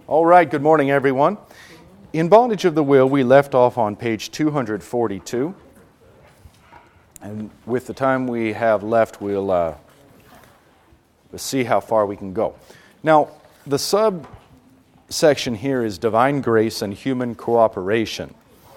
All right, good morning, everyone. In Bondage of the Will, we left off on page 242. And with the time we have left, we'll see how far we can go. Now, the subsection here is divine grace and human cooperation.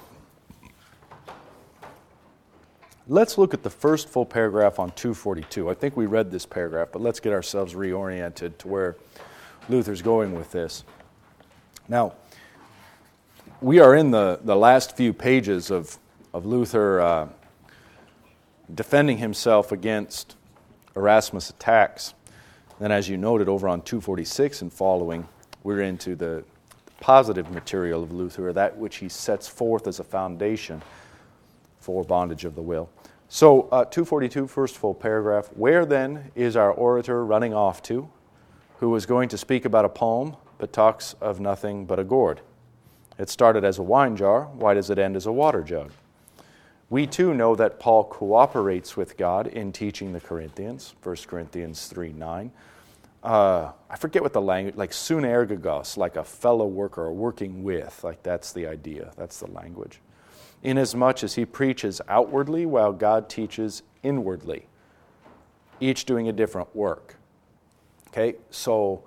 Let's look at the first full paragraph on 242. I think we read this paragraph, but let's get ourselves reoriented to where Luther's going with this. Now, we are in the last few pages of Luther defending himself against Erasmus' attacks. Then, as you noted, over on 246 and following, we're into the positive material of Luther, that which he sets forth as a foundation for Bondage of the Will. So, 242, first full paragraph. Where then is our orator running off to, who is going to speak about a poem, but talks of nothing but a gourd? It started as a wine jar. Why does it end as a water jug? We too know that Paul cooperates with God in teaching the Corinthians, 1 Corinthians 3:9. I forget what the language, like sunergagos, like a fellow worker or working with, like that's the idea, that's the language. Inasmuch as he preaches outwardly while God teaches inwardly, each doing a different work. Okay, so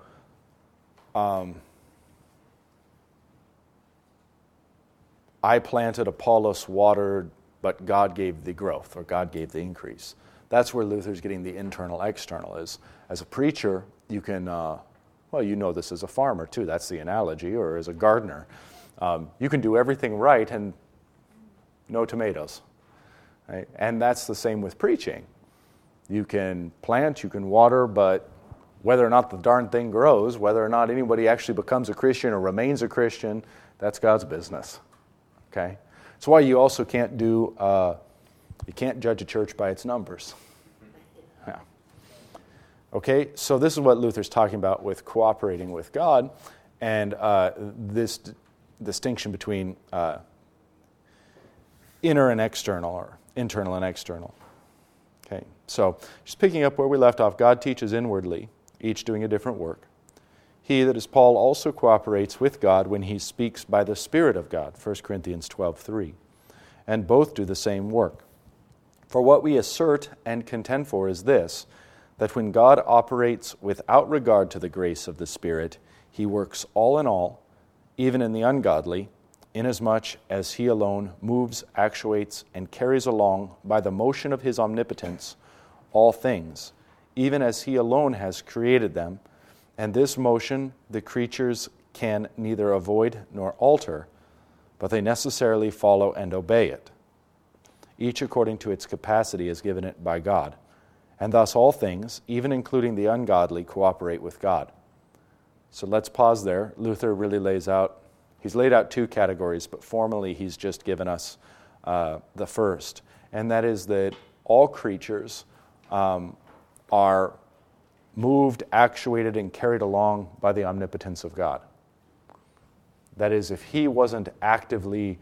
I planted, Apollos watered, but God gave the growth, or God gave the increase. That's where Luther's getting the internal-external is. As a preacher, you can, you know this as a farmer too, that's the analogy, or as a gardener. You can do everything right and no tomatoes. Right? And that's the same with preaching. You can plant, you can water, but whether or not the darn thing grows, whether or not anybody actually becomes a Christian or remains a Christian, that's God's business. Okay? That's why you also can't do, you can't judge a church by its numbers. Yeah. Okay, so this is what Luther's talking about with cooperating with God and this distinction between inner and external, or internal and external. Okay, so just picking up where we left off, God teaches inwardly, each doing a different work. He, that is Paul, also cooperates with God when he speaks by the Spirit of God, 1 Corinthians 12:3. And both do the same work. For what we assert and contend for is this, that when God operates without regard to the grace of the Spirit, he works all in all, even in the ungodly, inasmuch as he alone moves, actuates, and carries along by the motion of his omnipotence all things, even as he alone has created them, and this motion the creatures can neither avoid nor alter, but they necessarily follow and obey it. Each according to its capacity is given it by God, and thus all things, even including the ungodly, cooperate with God. So let's pause there. Luther really he's laid out two categories, but formally he's just given us the first, and that is that all creatures are moved, actuated, and carried along by the omnipotence of God. That is, if he didn't actively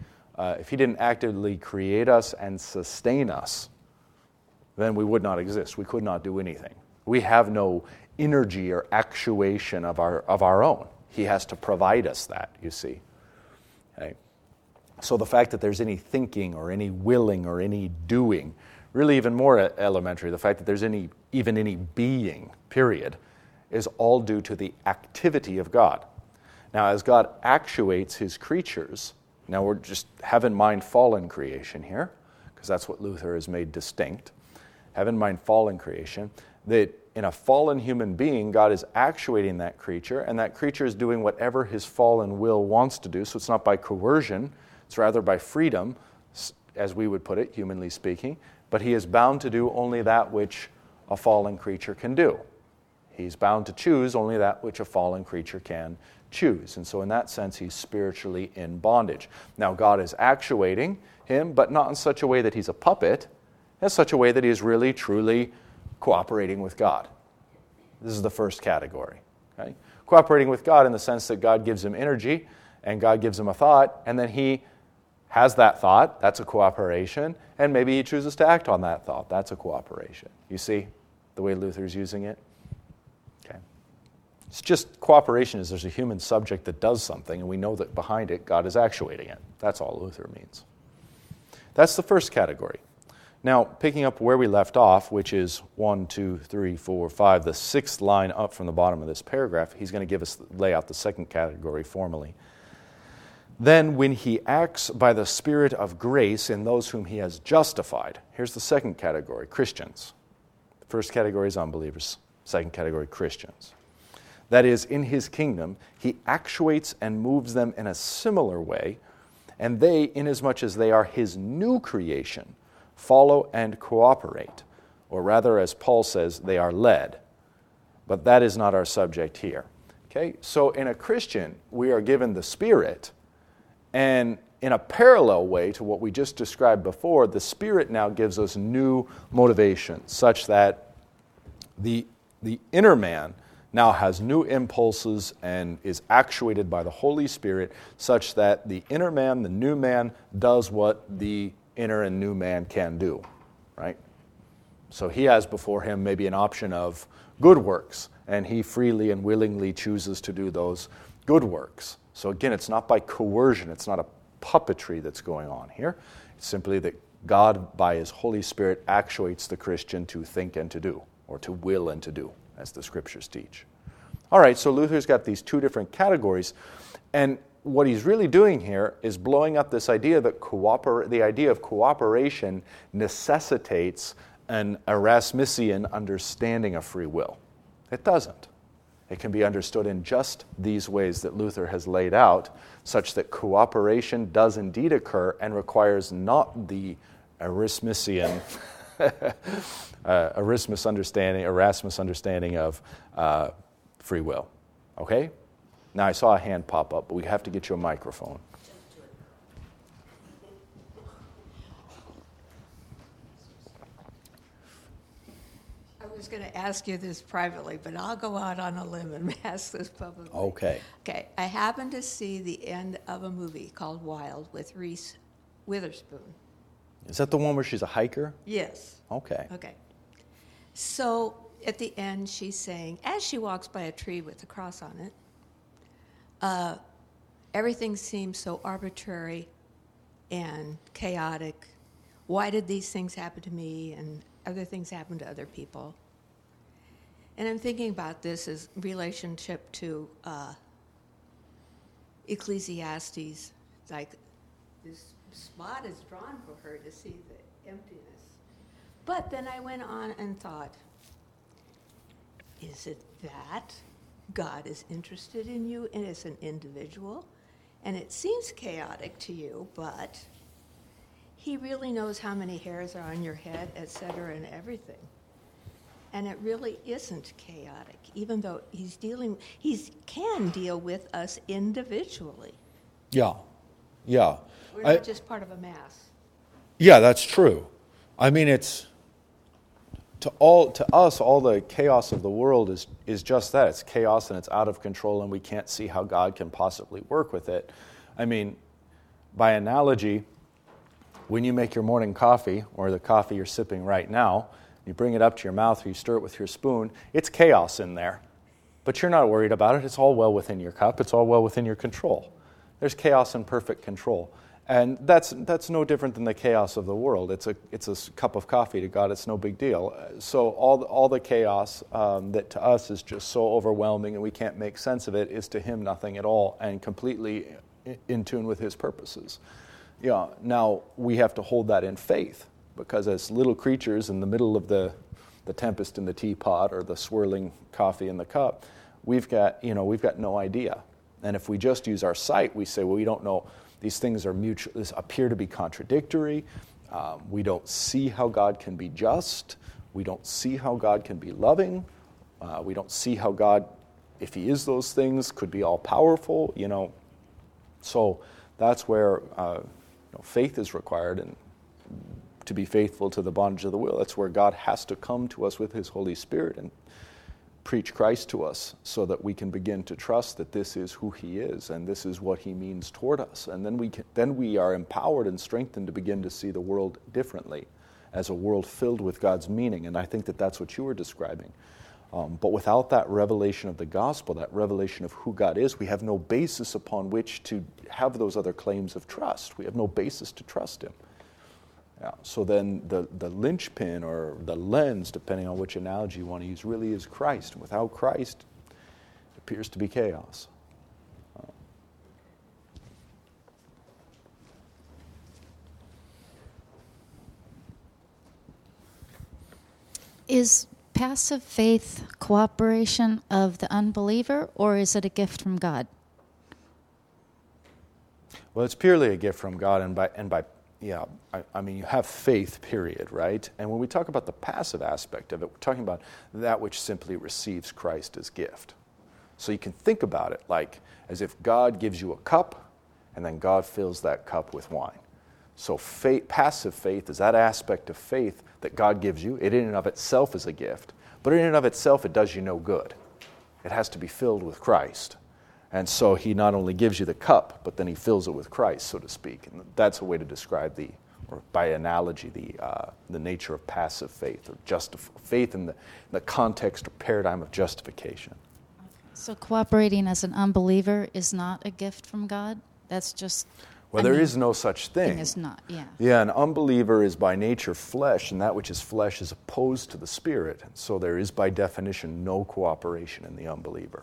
create us and sustain us, then we would not exist. We could not do anything. We have no energy or actuation of our own. He has to provide us that, you see. Okay? So the fact that there's any thinking or any willing or any doing, really even more elementary, the fact that there's even any being, period, is all due to the activity of God. Now, as God actuates his creatures, now we're just have in mind fallen creation here, because that's what Luther has made distinct. Have in mind fallen creation, that in a fallen human being, God is actuating that creature, and that creature is doing whatever his fallen will wants to do, so it's not by coercion, it's rather by freedom, as we would put it, humanly speaking, but he is bound to do only that which a fallen creature can do. He's bound to choose only that which a fallen creature can choose. And so in that sense, he's spiritually in bondage. Now, God is actuating him, but not in such a way that he's a puppet, in such a way that he is really, truly cooperating with God. This is the first category. Okay? Cooperating with God in the sense that God gives him energy, and God gives him a thought, and then he has that thought, that's a cooperation, and maybe he chooses to act on that thought, that's a cooperation. You see the way Luther's using it? Okay. It's just cooperation is there's a human subject that does something, and we know that behind it, God is actuating it. That's all Luther means. That's the first category. Now, picking up where we left off, which is 1, 2, 3, 4, 5, the sixth line up from the bottom of this paragraph, he's going to lay out the second category formally. Then, when he acts by the Spirit of grace in those whom he has justified, here's the second category, Christians. The first category is unbelievers, second category, Christians. That is, in his kingdom, he actuates and moves them in a similar way, and they, inasmuch as they are his new creation, follow and cooperate. Or rather, as Paul says, they are led. But that is not our subject here. Okay? So in a Christian, we are given the Spirit, and in a parallel way to what we just described before, the Spirit now gives us new motivation, such that the inner man now has new impulses and is actuated by the Holy Spirit, such that the inner man, the new man, does what the inner and new man can do, right? So he has before him maybe an option of good works, and he freely and willingly chooses to do those good works. So again, it's not by coercion, it's not a puppetry that's going on here. It's simply that God, by his Holy Spirit, actuates the Christian to think and to do, or to will and to do, as the Scriptures teach. All right, so Luther's got these two different categories, and what he's really doing here is blowing up this idea that the idea of cooperation necessitates an Erasmusian understanding of free will. It doesn't. It can be understood in just these ways that Luther has laid out, such that cooperation does indeed occur and requires not the Erasmusian Erasmus understanding of free will. Okay? Now, I saw a hand pop up, but we have to get you a microphone. I was going to ask you this privately, but I'll go out on a limb and ask this publicly. Okay. Okay. I happened to see the end of a movie called Wild with Reese Witherspoon. Is that the one where she's a hiker? Yes. Okay. Okay. So at the end, she's saying, as she walks by a tree with a cross on it, everything seems so arbitrary and chaotic. Why did these things happen to me and other things happen to other people? And I'm thinking about this as relationship to Ecclesiastes. Like this spot is drawn for her to see the emptiness. But then I went on and thought, is it that God is interested in you and as an individual? And it seems chaotic to you, but he really knows how many hairs are on your head, etc., and everything. And it really isn't chaotic, even though he can deal with us individually. Yeah. Yeah. We're not just part of a mass. Yeah, that's true. I mean, it's to us, all the chaos of the world is just that. It's chaos and it's out of control, and we can't see how God can possibly work with it. I mean, by analogy, when you make your morning coffee, or the coffee you're sipping right now, you bring it up to your mouth or you stir it with your spoon, it's chaos in there. But you're not worried about it. It's all well within your cup. It's all well within your control. There's chaos and perfect control. And that's no different than the chaos of the world. It's a cup of coffee to God. It's no big deal. So all the chaos that to us is just so overwhelming and we can't make sense of it is to him nothing at all and completely in tune with his purposes. Yeah. Now we have to hold that in faith, because as little creatures in the middle of the tempest in the teapot or the swirling coffee in the cup, we've got no idea. And if we just use our sight, we say, well, we don't know. These things appear to be contradictory. We don't see how God can be just. We don't see how God can be loving. We don't see how God, if he is those things, could be all-powerful, So that's where faith is required, and to be faithful to the bondage of the will. That's where God has to come to us with his Holy Spirit and preach Christ to us so that we can begin to trust that this is who he is and this is what he means toward us. And then we are empowered and strengthened to begin to see the world differently, as a world filled with God's meaning. And I think that that's what you were describing. But without that revelation of the gospel, that revelation of who God is, we have no basis upon which to have those other claims of trust. We have no basis to trust him. Yeah. So then the linchpin or the lens, depending on which analogy you want to use, really is Christ. And without Christ, it appears to be chaos. Is passive faith cooperation of the unbeliever, or is it a gift from God? Well, it's purely a gift from God, I mean, you have faith, period, right? And when we talk about the passive aspect of it, we're talking about that which simply receives Christ as gift. So you can think about it like as if God gives you a cup, and then God fills that cup with wine. So passive faith is that aspect of faith that God gives you. It in and of itself is a gift, but in and of itself it does you no good. It has to be filled with Christ. And so he not only gives you the cup, but then he fills it with Christ, so to speak. And that's a way to describe or by analogy, the nature of passive faith, or faith in the context or paradigm of justification. So cooperating as an unbeliever is not a gift from God? That's just... Well, there is no such thing. It's not, yeah. Yeah, an unbeliever is by nature flesh, and that which is flesh is opposed to the Spirit. And so there is by definition no cooperation in the unbeliever.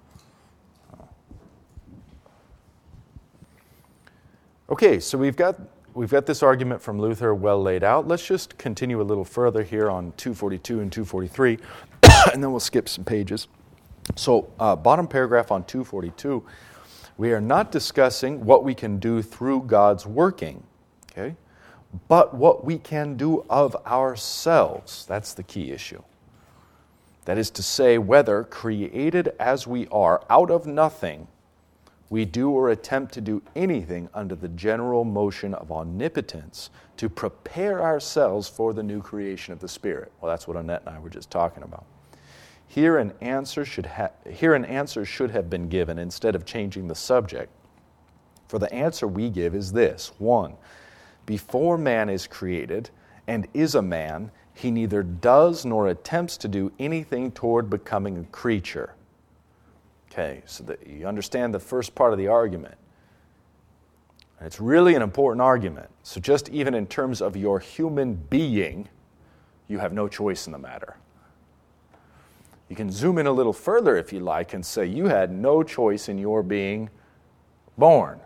Okay, so we've got this argument from Luther well laid out. Let's just continue a little further here on 242 and 243, and then we'll skip some pages. So, bottom paragraph on 242, we are not discussing what we can do through God's working, okay, but what we can do of ourselves. That's the key issue. That is to say, whether, created as we are out of nothing, we do or attempt to do anything under the general motion of omnipotence to prepare ourselves for the new creation of the Spirit. Well, that's what Annette and I were just talking about. Here an answer should have been given instead of changing the subject. For the answer we give is this. 1, before man is created and is a man, he neither does nor attempts to do anything toward becoming a creature. Okay, so that you understand the first part of the argument. And it's really an important argument. So just even in terms of your human being, you have no choice in the matter. You can zoom in a little further if you like and say you had no choice in your being born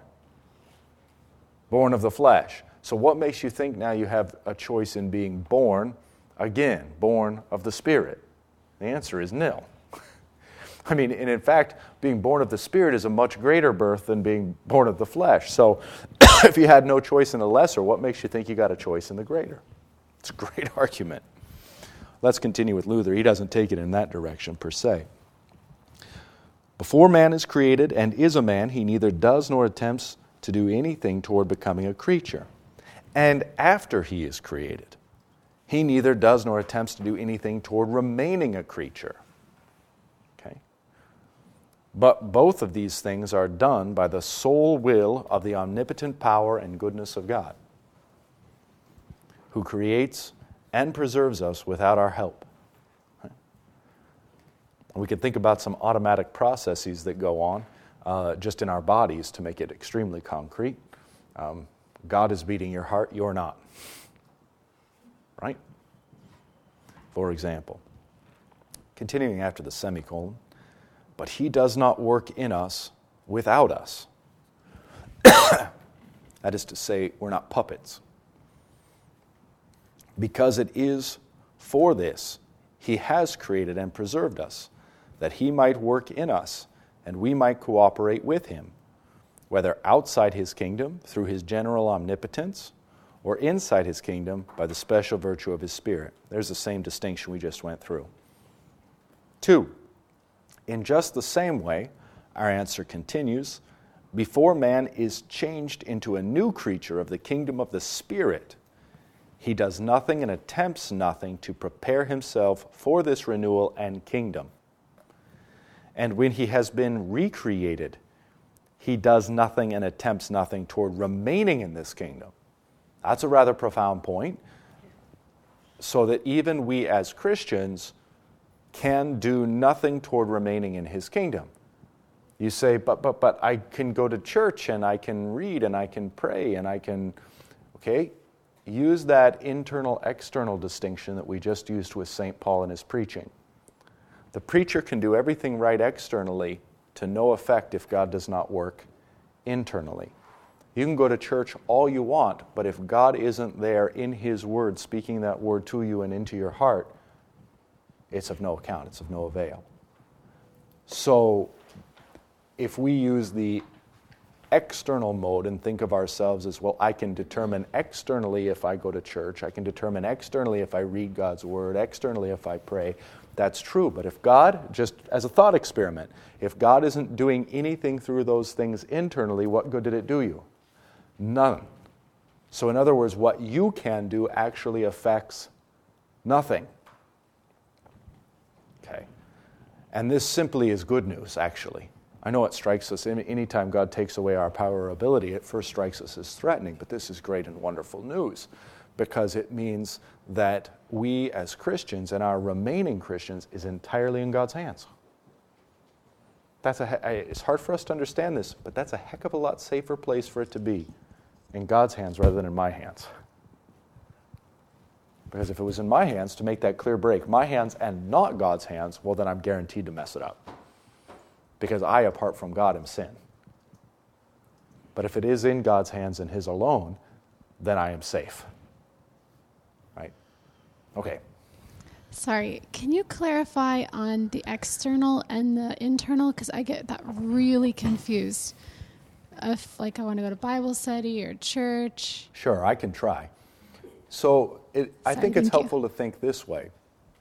of the flesh. So what makes you think now you have a choice in being born again, born of the Spirit? The answer is nil. I mean, and in fact, being born of the Spirit is a much greater birth than being born of the flesh. So if you had no choice in the lesser, what makes you think you got a choice in the greater? It's a great argument. Let's continue with Luther. He doesn't take it in that direction per se. Before man is created and is a man, he neither does nor attempts to do anything toward becoming a creature. And after he is created, he neither does nor attempts to do anything toward remaining a creature. Okay? But both of these things are done by the sole will of the omnipotent power and goodness of God, who creates and preserves us without our help. Right? We could think about some automatic processes that go on just in our bodies to make it extremely concrete. God is beating your heart, you're not. Right? For example, continuing after the semicolon, but he does not work in us without us. That is to say, we're not puppets. Because it is for this he has created and preserved us, that he might work in us and we might cooperate with him, whether outside his kingdom through his general omnipotence or inside his kingdom by the special virtue of his Spirit. There's the same distinction we just went through. 2, in just the same way, our answer continues, before man is changed into a new creature of the kingdom of the Spirit, he does nothing and attempts nothing to prepare himself for this renewal and kingdom. And when he has been recreated, he does nothing and attempts nothing toward remaining in this kingdom. That's a rather profound point. So that even we as Christians can do nothing toward remaining in his kingdom. You say, but I can go to church and I can read and I can pray and I can, okay? Use that internal-external distinction that we just used with St. Paul in his preaching. The preacher can do everything right externally to no effect if God does not work internally. You can go to church all you want, but if God isn't there in his word, speaking that word to you and into your heart, it's of no account, it's of no avail. So, if we use the external mode and think of ourselves as, well, I can determine externally if I go to church, I can determine externally if I read God's word, externally if I pray, that's true. But if God, just as a thought experiment, if God isn't doing anything through those things internally, what good did it do you? None. So in other words, what you can do actually affects nothing. Okay. And this simply is good news, actually. I know it strikes us, anytime God takes away our power or ability, it first strikes us as threatening, but this is great and wonderful news because it means that we as Christians and our remaining Christians is entirely in God's hands. It's hard for us to understand this, but that's a heck of a lot safer place for it to be in God's hands rather than in my hands. Because if it was in my hands, to make that clear break, my hands and not God's hands, well, then I'm guaranteed to mess it up. Because I, apart from God, am sin. But if it is in God's hands and his alone, then I am safe. Right? Okay. Sorry, can you clarify on the external and the internal? Because I get that really confused. If, I want to go to Bible study or church. Sure, I can try. So I think it's helpful to think this way.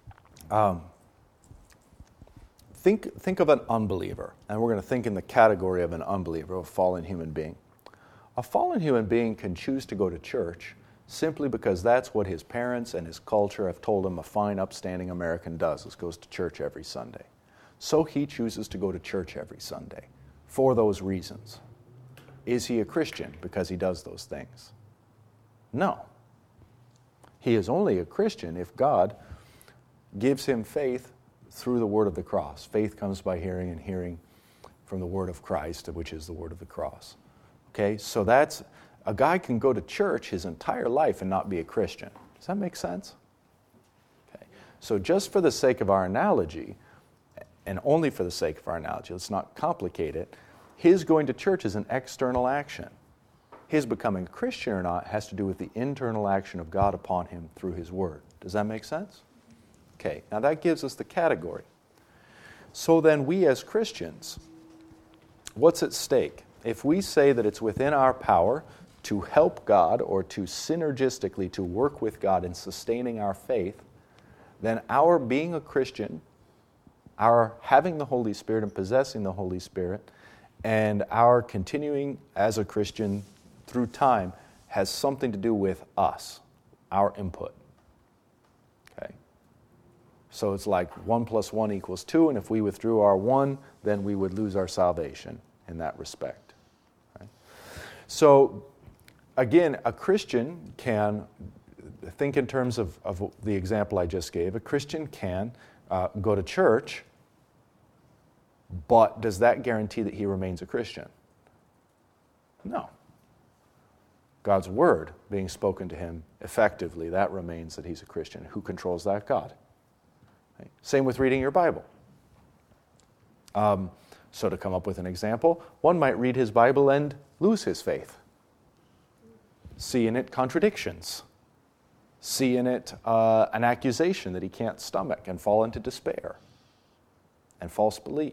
Think of an unbeliever, and we're going to think in the category of an unbeliever, a fallen human being. A fallen human being can choose to go to church simply because that's what his parents and his culture have told him a fine, upstanding American does, is goes to church every Sunday. So he chooses to go to church every Sunday for those reasons. Is he a Christian because he does those things? No. He is only a Christian if God gives him faith through the word of the cross. Faith comes by hearing, and hearing from the word of Christ, which is the word of the cross. Okay, so that's, a guy can go to church his entire life and not be a Christian. Does that make sense? Okay, so just for the sake of our analogy, and only for the sake of our analogy, let's not complicate it, his going to church is an external action. His becoming a Christian or not has to do with the internal action of God upon him through his word. Does that make sense? Okay, now that gives us the category. So then we as Christians, what's at stake? If we say that it's within our power to help God or to synergistically to work with God in sustaining our faith, then our being a Christian, our having the Holy Spirit and possessing the Holy Spirit, and our continuing as a Christian through time has something to do with us, our input. Okay. So it's like 1 + 1 = 2, and if we withdrew our 1, then we would lose our salvation in that respect. Right? So, again, a Christian can, think in terms of the example I just gave, a Christian can go to church, but does that guarantee that he remains a Christian? No. God's word being spoken to him effectively, that remains that he's a Christian. Who controls that? God. Right? Same with reading your Bible. So to come up with an example, one might read his Bible and lose his faith. See in it contradictions. See in it an accusation that he can't stomach and fall into despair and false belief.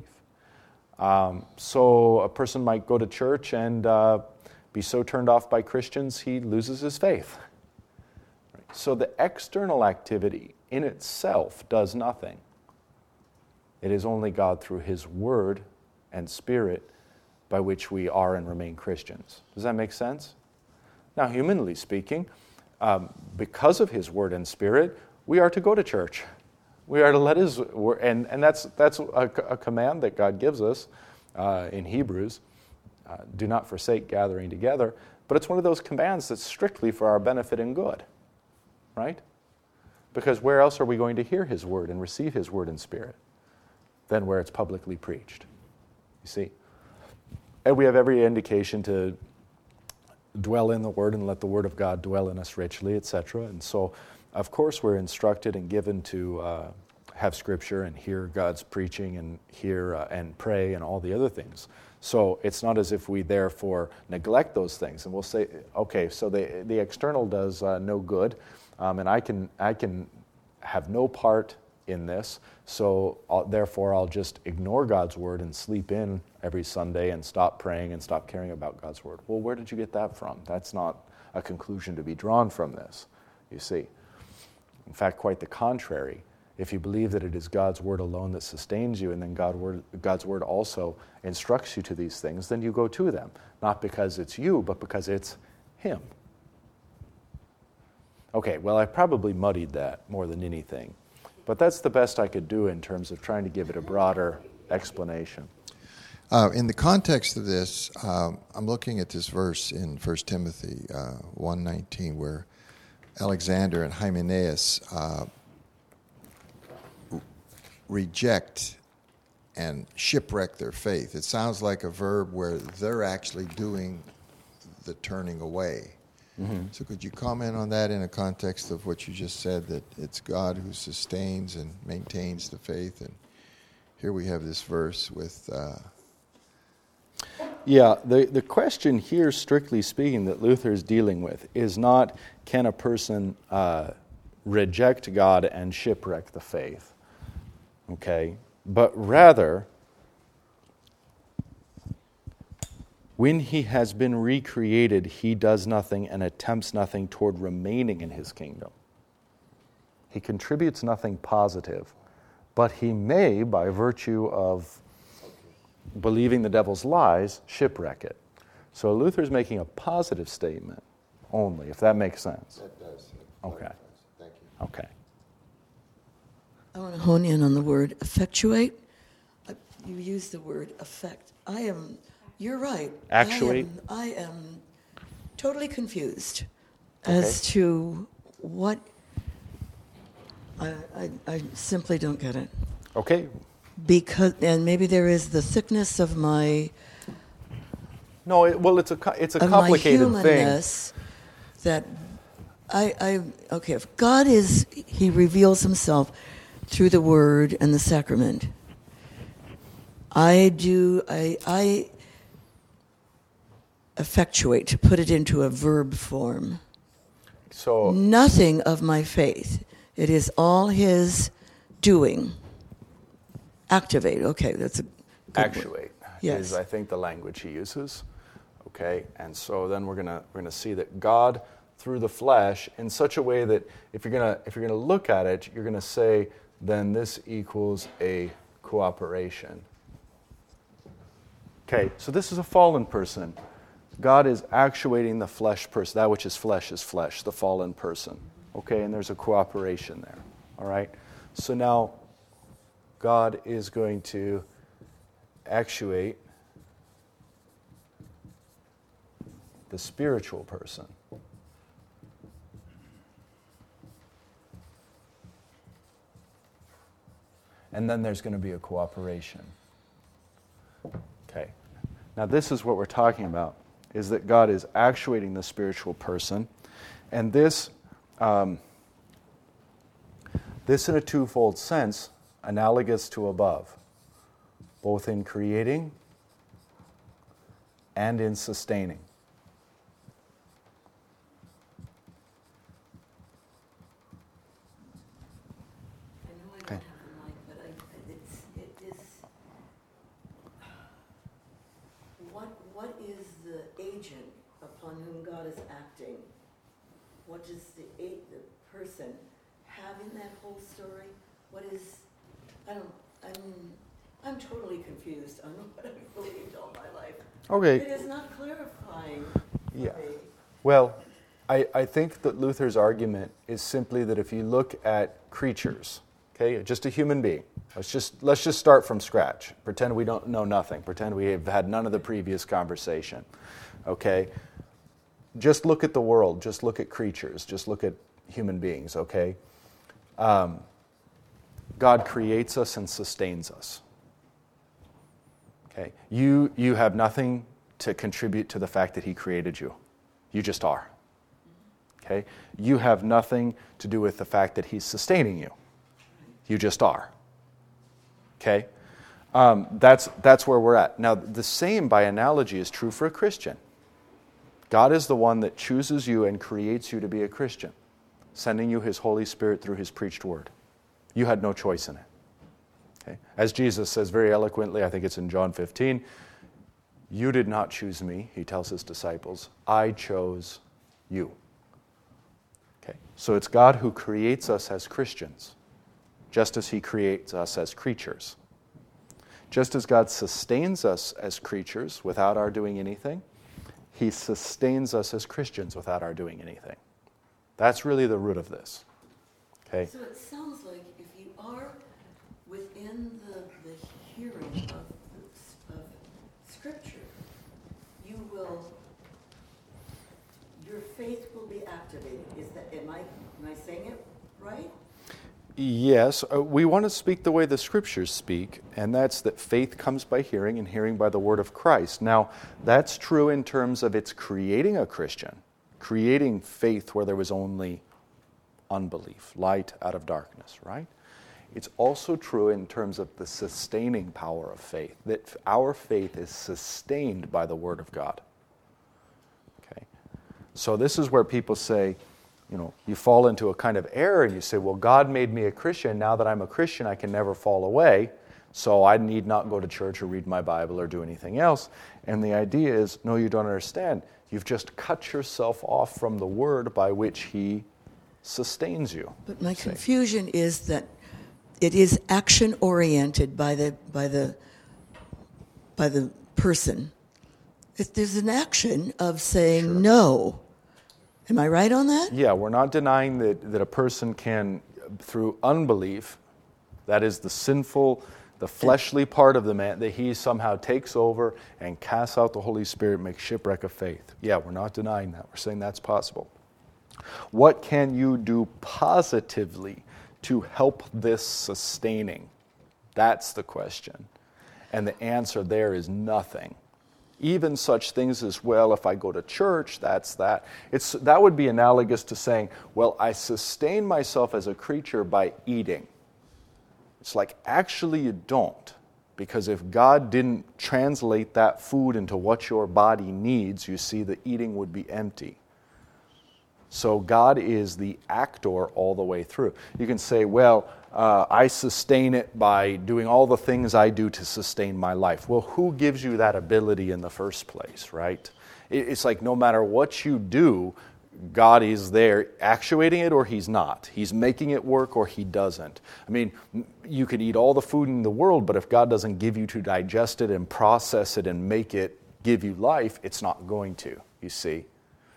So a person might go to church and be so turned off by Christians he loses his faith. Right? So the external activity in itself does nothing. It is only God through his word and spirit by which we are and remain Christians. Does that make sense? Now, humanly speaking, because of his word and spirit, we are to go to church. We are to let his word, and that's a command that God gives us in Hebrews. Do not forsake gathering together. But it's one of those commands that's strictly for our benefit and good. Right? Because where else are we going to hear his word and receive his word in spirit than where it's publicly preached? You see? And we have every indication to dwell in the word and let the word of God dwell in us richly, etc. And so, of course, we're instructed and given to have scripture and hear God's preaching and hear and pray and all the other things. So it's not as if we therefore neglect those things. And we'll say, okay, so the external does no good, and I can have no part in this, so therefore I'll just ignore God's word and sleep in every Sunday and stop praying and stop caring about God's word. Well, where did you get that from? That's not a conclusion to be drawn from this, you see. In fact, quite the contrary. If you believe that it is God's word alone that sustains you, and then God's word also instructs you to these things, then you go to them. Not because it's you, but because it's him. Okay, well, I probably muddied that more than anything. But that's the best I could do in terms of trying to give it a broader explanation. In the context of this, I'm looking at this verse in 1 Timothy 1:19, where Alexander and Hymenaeus reject and shipwreck their faith. It sounds like a verb where they're actually doing the turning away. Mm-hmm. So could you comment on that in a context of what you just said, that it's God who sustains and maintains the faith? And here we have this verse with... Yeah, the question here, strictly speaking, that Luther is dealing with is not, can a person reject God and shipwreck the faith? Okay, but rather, when he has been recreated, he does nothing and attempts nothing toward remaining in his kingdom. He contributes nothing positive, but he may, by virtue of believing the devil's lies, shipwreck it. So Luther's making a positive statement only, if that makes sense. That does. Okay. Thank you. Okay. I want to hone in on the word effectuate. You use the word affect. You're right. Actuate. I am totally confused as to what, I simply don't get it. Okay. And maybe there is the thickness of my... No, it's a complicated my humanness thing. That if God he reveals himself through the word and the sacrament. I effectuate, to put it into a verb form. So nothing of my faith. It is all his doing. Activate. Okay, that's a good actuate word. Yes. Is, I think, the language he uses. Okay, and so then we're gonna see that God through the flesh in such a way that if you're gonna look at it, you're gonna say, then this equals a cooperation. Okay, so this is a fallen person. God is actuating the flesh person. That which is flesh, the fallen person. Okay, and there's a cooperation there. All right? So now God is going to actuate the spiritual person. And then there's going to be a cooperation. Okay. Now this is what we're talking about, is that God is actuating the spiritual person. And this in a twofold sense, analogous to above, both in creating and in sustaining. Okay. What is the agent upon whom God is acting? What is the person having that whole story? What is? I'm totally confused on what I've believed all my life. Okay. It is not clarifying for me. Well, I think that Luther's argument is simply that if you look at creatures, okay, just a human being, let's just start from scratch. Pretend we don't know nothing. Pretend we have had none of the previous conversation. Okay? Just look at the world. Just look at creatures. Just look at human beings, okay? God creates us and sustains us. Okay? You have nothing to contribute to the fact that He created you. You just are. Okay? You have nothing to do with the fact that He's sustaining you. You just are. Okay? That's where we're at. Now, the same, by analogy, is true for a Christian. God is the one that chooses you and creates you to be a Christian, sending you His Holy Spirit through His preached word. You had no choice in it. Okay? As Jesus says very eloquently, I think it's in John 15, you did not choose me, He tells His disciples. I chose you. Okay? So it's God who creates us as Christians, just as He creates us as creatures. Just as God sustains us as creatures without our doing anything, He sustains us as Christians without our doing anything. That's really the root of this. Okay? So it sounds like if you are within the hearing of Scripture, your faith will be activated. Am I saying it right? Yes, we want to speak the way the Scriptures speak, and that's that faith comes by hearing, and hearing by the word of Christ. Now, that's true in terms of its creating a Christian, creating faith where there was only unbelief, light out of darkness, right? It's also true in terms of the sustaining power of faith, that our faith is sustained by the Word of God. Okay, so this is where people say, you fall into a kind of error and you say, well, God made me a Christian. Now that I'm a Christian, I can never fall away, so I need not go to church or read my Bible or do anything else. And the idea is, no, you don't understand. You've just cut yourself off from the Word by which He sustains you. But my confusion is that it is action-oriented by the person. There's an action of saying no. Am I right on that? Yeah, we're not denying that a person can, through unbelief, that is the sinful, the fleshly part of the man, that he somehow takes over and casts out the Holy Spirit, makes shipwreck of faith. Yeah, we're not denying that. We're saying that's possible. What can you do positively to help this sustaining? That's the question. And the answer there is nothing. Even such things as, well, if I go to church, that's that. That would be analogous to saying, well, I sustain myself as a creature by eating. It's like, actually you don't. Because if God didn't translate that food into what your body needs, you see the eating would be empty. So God is the actor all the way through. You can say, well, I sustain it by doing all the things I do to sustain my life. Well, who gives you that ability in the first place, right? It's like no matter what you do, God is there actuating it or He's not. He's making it work or He doesn't. I mean, you could eat all the food in the world, but if God doesn't give you to digest it and process it and make it give you life, it's not going to, you see.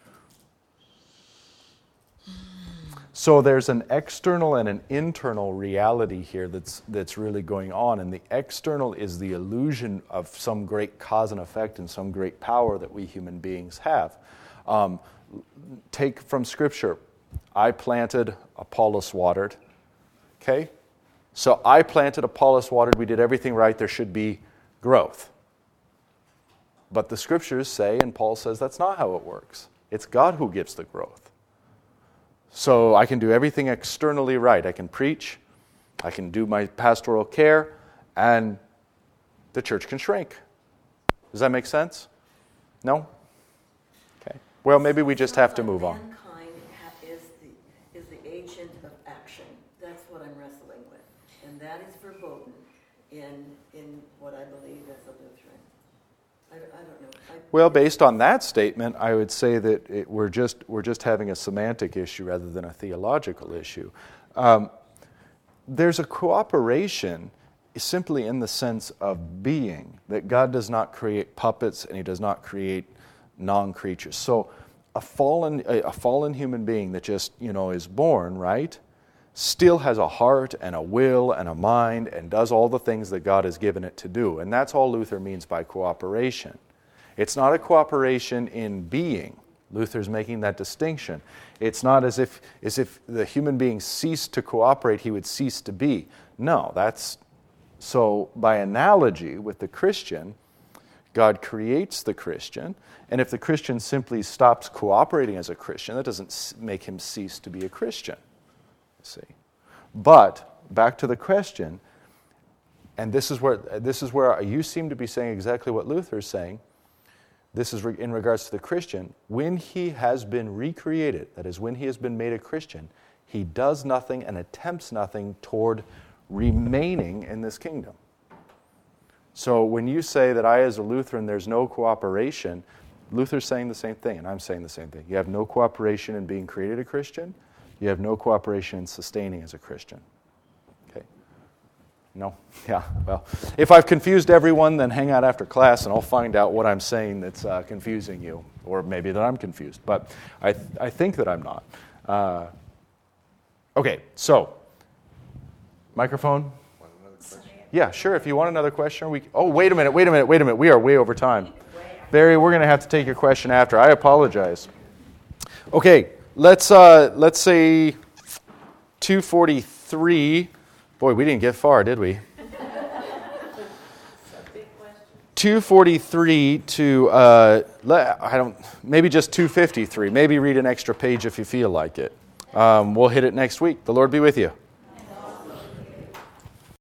So there's an external and an internal reality here that's really going on. And the external is the illusion of some great cause and effect and some great power that we human beings have. Take from Scripture, I planted, Apollos watered. Okay? So I planted, Apollos watered, we did everything right, there should be growth. But the Scriptures say, and Paul says, that's not how it works. It's God who gives the growth. So I can do everything externally right. I can preach, I can do my pastoral care, and the church can shrink. Does that make sense? No? Okay. Well, maybe we just have to move on. Mankind is the agent of action. That's what I'm wrestling with. And that is verboten in what I believe as a Lutheran. I don't know. Well, based on that statement, I would say that we're just having a semantic issue rather than a theological issue. There's a cooperation simply in the sense of being, that God does not create puppets and He does not create non-creatures. So a fallen human being that just, is born, right, still has a heart and a will and a mind and does all the things that God has given it to do. And that's all Luther means by cooperation. It's not a cooperation in being. Luther's making that distinction. It's not as if the human being ceased to cooperate, he would cease to be. No, that's... So by analogy with the Christian, God creates the Christian, and if the Christian simply stops cooperating as a Christian, that doesn't make him cease to be a Christian. See? But back to the question, and this is where you seem to be saying exactly what Luther is saying. This is in regards to the Christian. When he has been recreated, that is, when he has been made a Christian, he does nothing and attempts nothing toward remaining in this kingdom. So when you say that I, as a Lutheran, there's no cooperation, Luther's saying the same thing, and I'm saying the same thing. You have no cooperation in being created a Christian. You have no cooperation in sustaining as a Christian. Okay? No? Yeah, well, if I've confused everyone, then hang out after class and I'll find out what I'm saying that's confusing you, or maybe that I'm confused. But I think that I'm not. Okay, so, microphone? Yeah, sure, if you want another question. Oh, wait a minute. We are way over time. Barry, we're going to have to take your question after. I apologize. Okay, let's say 2:43. Boy, we didn't get far, did we? 2:43 to maybe just 2:53. Maybe read an extra page if you feel like it. We'll hit it next week. The Lord be with you.